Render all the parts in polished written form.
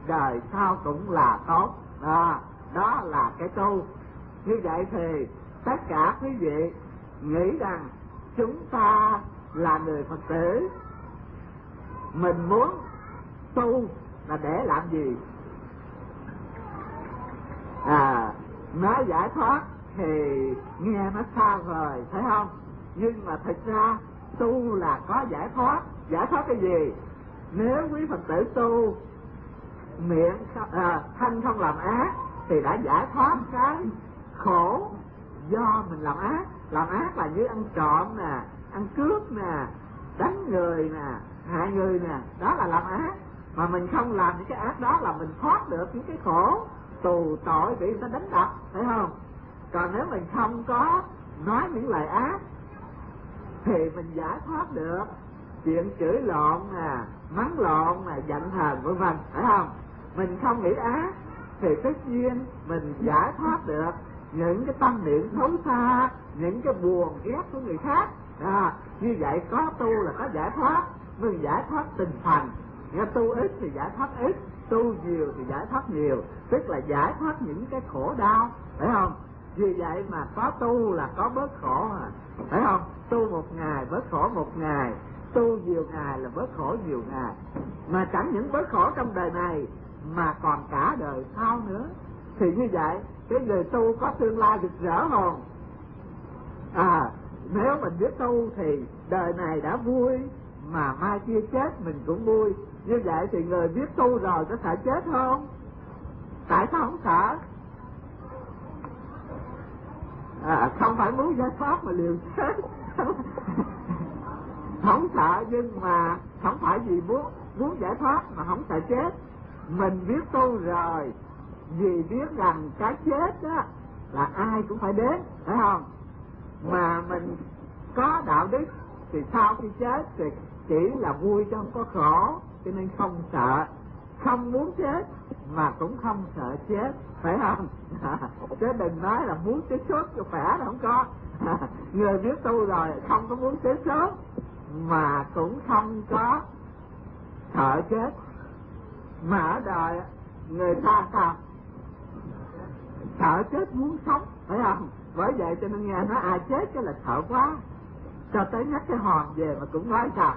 đời sau cũng là tốt. Đó là cái tu. Như vậy thì tất cả quý vị nghĩ rằng chúng ta là người Phật tử, mình muốn tu là để làm gì? Nói giải thoát thì nghe nó xa vời, thấy không? Nhưng mà thực ra tu là có giải thoát. Giải thoát cái gì? Nếu quý Phật tử tu miệng thân không làm ác thì đã giải thoát cái khổ do mình làm ác. Làm ác là như ăn trộm nè, ăn cướp nè, đánh người nè, hại người nè, đó là làm ác. Mà mình không làm những cái ác đó là mình thoát được những cái khổ tù tội bị người ta đánh đập, thấy không? Còn nếu mình không có nói những lời ác thì mình giải thoát được chuyện chửi lộn nè, mắng lộn nè, giận hờn vân vân, phải không? Mình không nghĩ ác thì tất nhiên mình giải thoát được những cái tâm niệm xấu xa, những cái buồn ghét của người khác. Như vậy có tu là có giải thoát. Mình giải thoát từng phần. Nghe tu ít thì giải thoát ít, tu nhiều thì giải thoát nhiều, tức là giải thoát những cái khổ đau, phải không? Vì vậy mà có tu là có bớt khổ, phải không? Tu một ngày bớt khổ một ngày, tu nhiều ngày là bớt khổ nhiều ngày. Mà chẳng những bớt khổ trong đời này mà còn cả đời sau nữa. Thì như vậy cái người tu có tương lai rực rỡ không? Nếu mình biết tu thì đời này đã vui, mà mai kia chết mình cũng vui. Như vậy thì người biết tu rồi có sợ chết không? Tại sao không sợ? Không phải muốn giải thoát mà liều chết. Không sợ, nhưng mà không phải vì muốn giải thoát mà không sợ chết. Mình biết tu rồi vì biết rằng cái chết đó là ai cũng phải đến, phải không? Mà mình có đạo đức thì sau khi chết thì chỉ là vui chứ không có khổ, cho nên không sợ, không muốn chết mà cũng không sợ chết, phải không? Chứ đừng nói là muốn chết sớm cho khỏe là không có. Người biết tu rồi không có muốn chết sớm mà cũng không có sợ chết. Mà ở đời người ta sao? Sợ chết muốn sống, phải không? Bởi vậy cho nên nghe nói ai chết cái là sợ quá, cho tới nhắc cái hòn về mà cũng nói sao?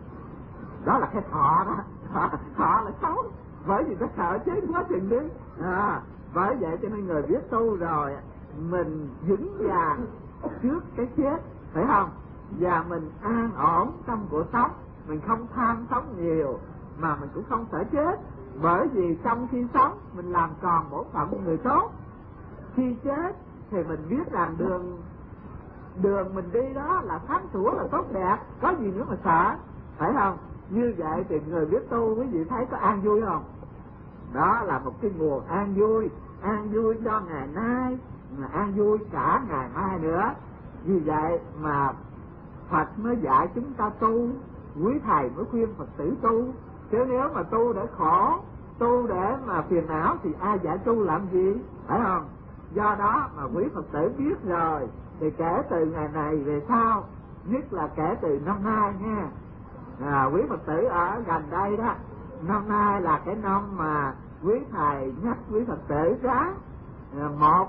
Đó là cái thọ đó. Thọ là xấu, bởi vì nó sợ chết quá chừng đi. Bởi vậy cho nên người biết tu rồi mình vững vàng trước cái chết, phải không? Và mình an ổn trong cuộc sống, mình không tham sống nhiều mà mình cũng không sợ chết. Bởi vì trong khi sống mình làm tròn bổn phận của người tốt. Khi chết thì mình biết rằng đường mình đi đó là sáng sủa, là tốt đẹp, có gì nữa mà sợ, phải không? Như vậy thì người biết tu quý vị thấy có an vui không? Đó là một cái nguồn an vui cho ngày nay, mà an vui cả ngày mai nữa. Vì vậy mà Phật mới dạy chúng ta tu, quý thầy mới khuyên Phật tử tu. Chứ nếu mà tu để khổ, tu để mà phiền não thì ai dạy tu làm gì, phải không? Do đó mà quý Phật tử biết rồi thì kể từ ngày này về sau, nhất là kể từ năm nay nha, quý Phật tử ở gần đây đó, năm nay là cái năm mà quý thầy nhắc quý Phật tử ráng, một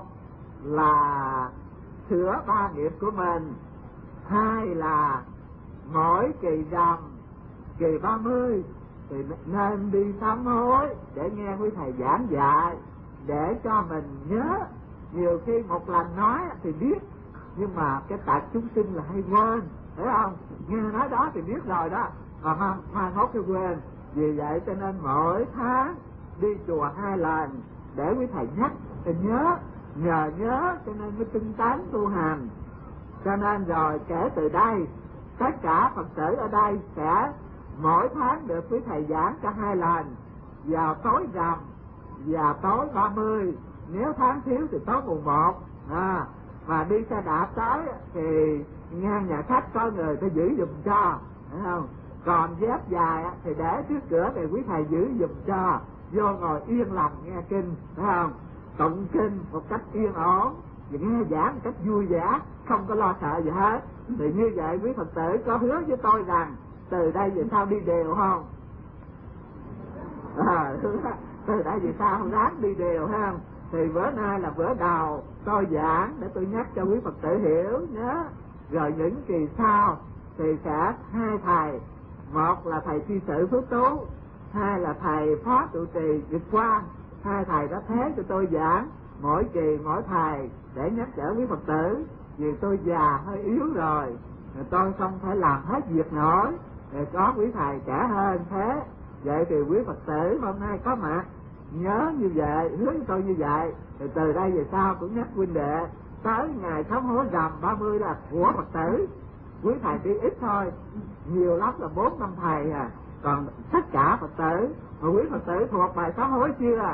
là sửa ba nghiệp của mình, hai là mỗi kỳ rằm, kỳ 30 thì nên đi sám hối để nghe quý thầy giảng dạy, để cho mình nhớ. Nhiều khi một lần nói thì biết, nhưng mà cái tật chúng sinh là hay quên, phải không? Nghe nói đó thì biết rồi đó, mà mai mốt cái quên. Vì vậy cho nên mỗi tháng đi chùa 2 lần để quý thầy nhắc thì nhớ, nhờ nhớ cho nên mới tinh tấn tu hành. Cho nên rồi kể từ đây tất cả Phật tử ở đây sẽ mỗi tháng được quý thầy giảng cho 2 lần, vào tối rằm và tối 30, nếu tháng thiếu thì tối mùng 1. Mà đi xe đạp tới thì ngang nhà khách có người ta giữ giùm cho, phải không? Còn dép dài thì để trước cửa thì quý thầy giữ giùm cho, vô ngồi yên lặng nghe kinh, phải không? Tụng kinh một cách yên ổn, và nghe giảng một cách vui vẻ, không có lo sợ gì hết. Thì như vậy quý Phật tử có hứa với tôi rằng từ đây về sau đi đều không? từ đây về sau ráng đi đều ha. Thì bữa nay là bữa đầu tôi giảng để tôi nhắc cho quý Phật tử hiểu nhớ. Rồi những kỳ sau thì sẽ hai thầy, một là thầy tri sự Phước Tú, hai là thầy phó trụ trì Việt Quang. Hai thầy đã thế cho tôi giảng mỗi kỳ mỗi thầy để nhắc nhở quý Phật tử. Vì tôi già hơi yếu rồi tôi không thể làm hết việc nổi, có quý thầy trẻ hơn thế. Vậy thì quý Phật tử hôm nay có mặt nhớ như vậy, hứa với tôi như vậy, thì từ đây về sau cũng nhắc huynh đệ tới ngày sám hối rằm 30 là của Phật tử. Quý thầy chỉ ít thôi, nhiều lắm là 4-5 thầy à. Còn tất cả Phật tử, mà quý Phật tử thuộc bài sám hối chưa?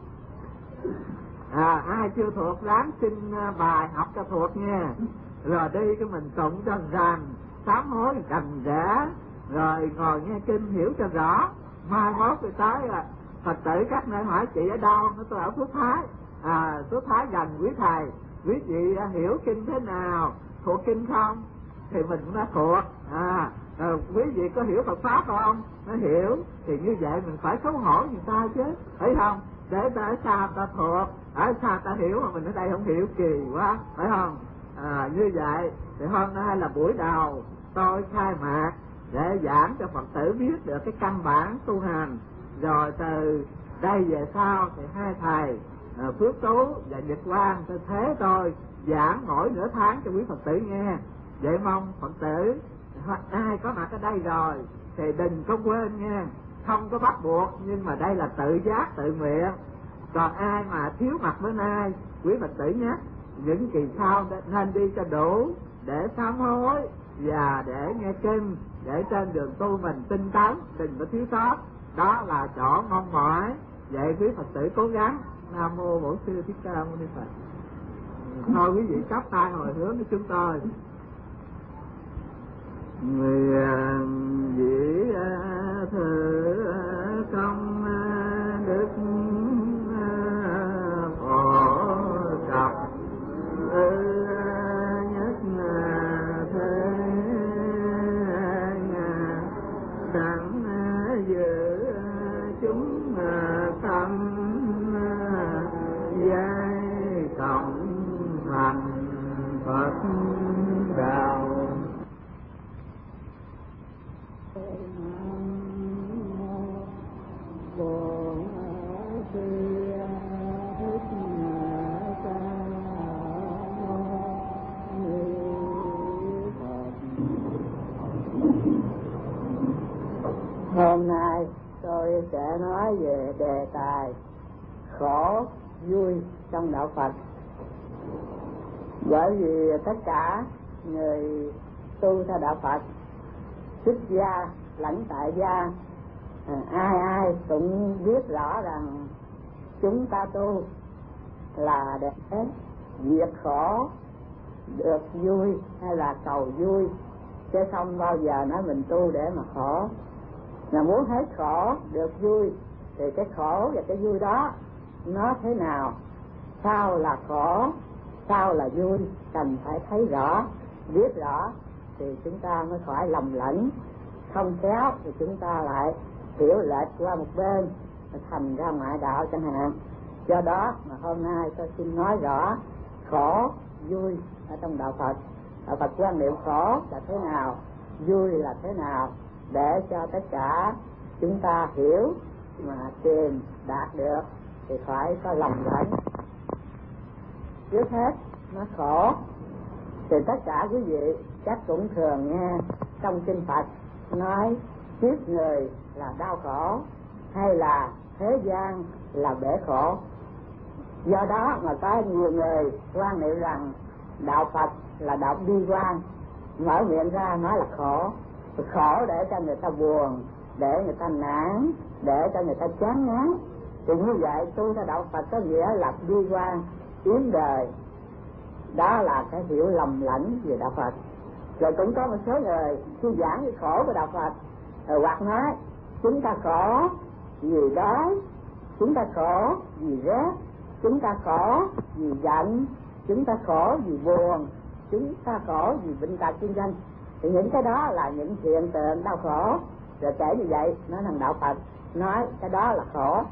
Ai chưa thuộc ráng xin bài học cho thuộc nha. Rồi đi cái mình tụng cho rằng sám hối cần rẽ, rồi ngồi nghe kinh hiểu cho rõ. Mai mốt rồi tới Phật tử các nơi hỏi chị ở đâu, nó tôi ở Phước Thái. Phước Thái gần quý thầy, quý vị hiểu kinh thế nào, thuộc kinh không? Thì mình cũng đã thuộc. Quý vị có hiểu Phật pháp không? Nó hiểu. Thì như vậy mình phải xấu hổ người ta chứ, thấy không? Để ta ở xa ta thuộc, ở xa ta hiểu mà mình ở đây không hiểu, kỳ quá, phải không? Như vậy thì hôm nay là buổi đầu tôi khai mạc để giảng cho Phật tử biết được cái căn bản tu hành. Rồi từ đây về sau thì hai thầy Phước Tú và Nhật Quang tôi thế tôi giảng mỗi nửa tháng cho quý Phật tử nghe. Vậy mong Phật tử hoặc ai có mặt ở đây rồi thì đừng có quên nha, không có bắt buộc, nhưng mà đây là tự giác tự nguyện. Còn ai mà thiếu mặt bữa nay, quý Phật tử nhắc những kỳ sau nên đi cho đủ để sám hối và để nghe kinh, để trên đường tu mình tinh tấn, đừng có thiếu sót. Đó là chỗ mong mỏi. Vậy quý Phật tử cố gắng. Nam mô Bổn Sư Thích Ca Mâu Ni Phật. Thôi quý vị chắp tay hồi hướng với chúng tôi. Nguyện dĩ thử công đức phổ cập nhất thế đặng giữ chúng tâm giai cộng thành Phật đạo. Hôm nay tôi sẽ nói về đề tài khổ vui trong đạo Phật. Bởi vì tất cả người tu theo đạo Phật, xuất gia lẫn tại gia, ai cũng biết rõ rằng chúng ta tu là để diệt khổ được vui hay là cầu vui, chứ không bao giờ nói mình tu để mà khổ. Mà muốn hết khổ được vui thì cái khổ và cái vui đó nó thế nào, sao là khổ, sao là vui, cần phải thấy rõ, biết rõ thì chúng ta mới khỏi lầm lẫn. Không khéo thì chúng ta lại hiểu lệch qua một bên, thành ra ngoại đạo chẳng hạn. Do đó mà hôm nay tôi xin nói rõ khổ vui ở trong đạo Phật. Đạo Phật quan niệm khổ là thế nào, vui là thế nào, để cho tất cả chúng ta hiểu mà tìm đạt được thì phải có lòng lẫn. Trước hết nó khổ thì tất cả quý vị chắc cũng thường nghe trong kinh Phật nói kiếp người là đau khổ, hay là thế gian là bể khổ. Do đó mà có nhiều người quan niệm rằng đạo Phật là đạo bi quan, mở miệng ra nói là khổ, khổ để cho người ta buồn, để người ta nản, để cho người ta chán ngán. Thì như vậy tu theo đạo Phật có nghĩa là bi quan, yếm đời. Đó là cái hiểu lầm lẫn về đạo Phật. Rồi cũng có một số người khi giảng cái khổ của đạo Phật hoặc nói chúng ta khổ vì đói, chúng ta khổ vì rét, chúng ta khổ vì giận, chúng ta khổ vì buồn, chúng ta khổ vì bệnh tật vân vân. Thì những cái đó là những hiện tượng đau khổ. Rồi kể như vậy nó thành đạo Phật nói cái đó là khổ.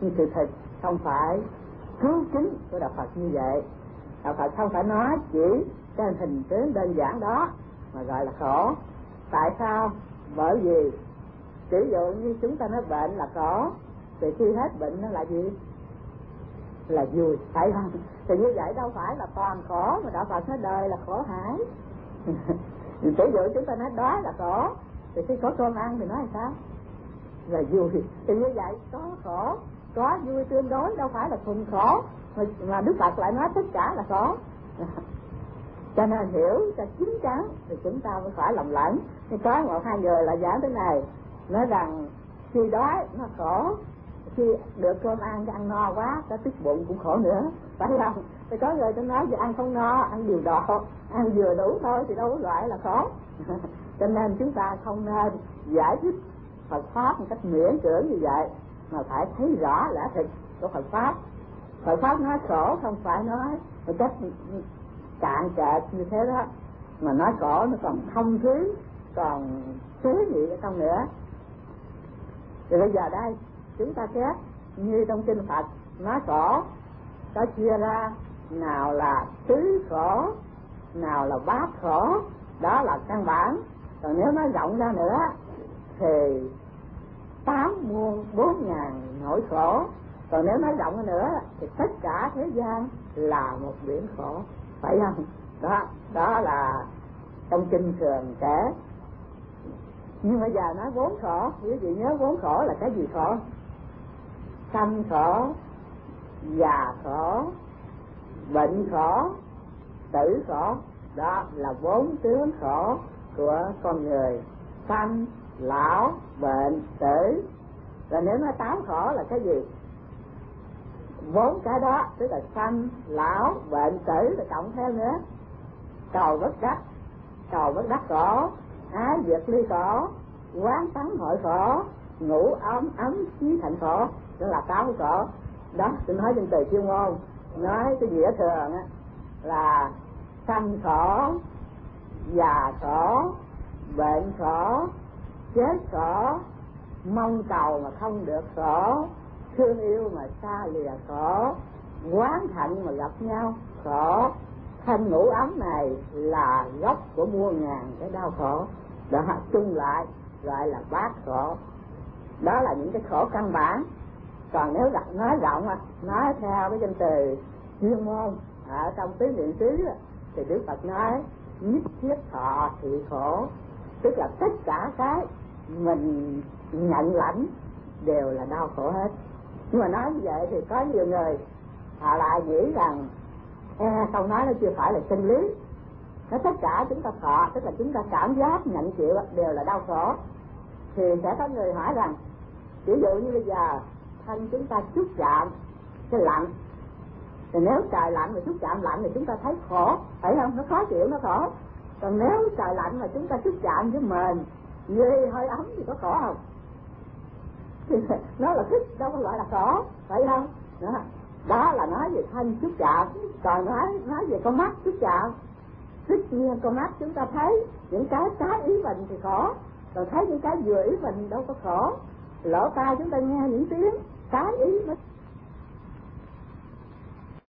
Nhưng sự thật không phải cứu chính của đạo Phật như vậy. Đạo Phật không phải nói chỉ cái hình tướng đơn giản đó mà gọi là khổ. Tại sao? Bởi vì ví dụ như chúng ta nói bệnh là khổ, thì khi hết bệnh nó là gì? Là vui, phải không? Thì như vậy đâu phải là toàn khổ, mà đạo Phật nói đời là khổ hải. Ví dụ chúng ta nói đói là khổ, thì khi có cơm ăn thì nói là sao? Là vui. Thì như vậy có khổ, có vui tương đối, đâu phải là thuần khổ, mà Đức Phật lại nói tất cả là khổ. Cho nên hiểu cho chín chắn thì chúng ta mới phải lầm lẫn. Thì có một hai người là giảng thế này, nói rằng khi đói nó khổ, khi được cơm ăn cái ăn no quá cái tức bụng cũng khổ nữa, phải không? Thì có người ta nói giờ ăn không no, ăn điều độ, ăn vừa đủ thôi thì đâu có gọi là khổ. Cho nên chúng ta không nên giải thích Phật pháp một cách miễn cưỡng như vậy, mà phải thấy rõ lẽ thực của Phật pháp. Phật pháp nói khổ không phải nói một cách cạn kẹt như thế đó, mà nói khổ nó còn thông thứ, còn tế nhị ở trong nữa. Thì bây giờ đây chúng ta xét như trong kinh Phật nói khổ có chia ra, nào là tứ khổ, nào là bát khổ, đó là căn bản. Còn nếu nói rộng ra nữa thì 8 muôn 4 ngàn nỗi khổ. Còn nếu nói rộng nữa thì tất cả thế gian là một biển khổ, phải không? Đó là trong kinh thường kể. Nhưng bây giờ nói 4 khổ, quý vị nhớ 4 khổ là cái gì khổ? Sanh khổ, già khổ, bệnh khổ, tử khổ. Đó là 4 tướng khổ của con người: sanh, lão, bệnh, tử. Rồi nếu nói 8 khổ là cái gì? 4 cái đó, tức là sanh, lão, bệnh, tử, rồi cộng theo nữa cầu bất đắc khổ, ái diệt ly khổ, quán tánh hội khổ, ngủ ấm chí thành khổ. Đó là 8 khổ. Đó tôi nói trong từ chuyên môn, nói cái nghĩa thường á là sanh khổ, già khổ, bệnh khổ, chết khổ, mong cầu mà không được khổ, thương yêu mà xa lìa khổ, oán hận mà gặp nhau khổ. Thân ngủ ấm này là gốc của muôn ngàn cái đau khổ. Đó chung lại gọi là bát khổ. Đó là những cái khổ căn bản. Còn nếu nói rộng, nói theo cái danh từ chuyên môn ở trong tứ niệm xứ thì Đức Phật nói nhất thiết thọ thị khổ, tức là tất cả cái mình nhận lãnh đều là đau khổ hết. Nhưng mà nói như vậy thì có nhiều người họ lại nghĩ rằng câu nói nó chưa phải là chân lý. Nó tất cả chúng ta thọ, tức là chúng ta cảm giác nhận chịu đều là đau khổ. Thì sẽ có người hỏi rằng, ví dụ như bây giờ thân chúng ta xúc chạm cái lạnh, thì nếu trời lạnh mà xúc chạm lạnh thì chúng ta thấy khổ, phải không? Nó khó chịu, nó khổ. Còn nếu trời lạnh mà chúng ta xúc chạm với mền như hơi ấm thì có khổ không? Thì nó là thích, đâu có gọi là khổ, phải không? Đó là nói về thân xúc chạm. Còn nói về con mắt xúc chạm, tất nhiên con mắt chúng ta thấy những cái trái ý mình thì khổ, còn thấy những cái vừa ý mình đâu có khổ. Lỗ tai chúng ta nghe những tiếng trái ý nó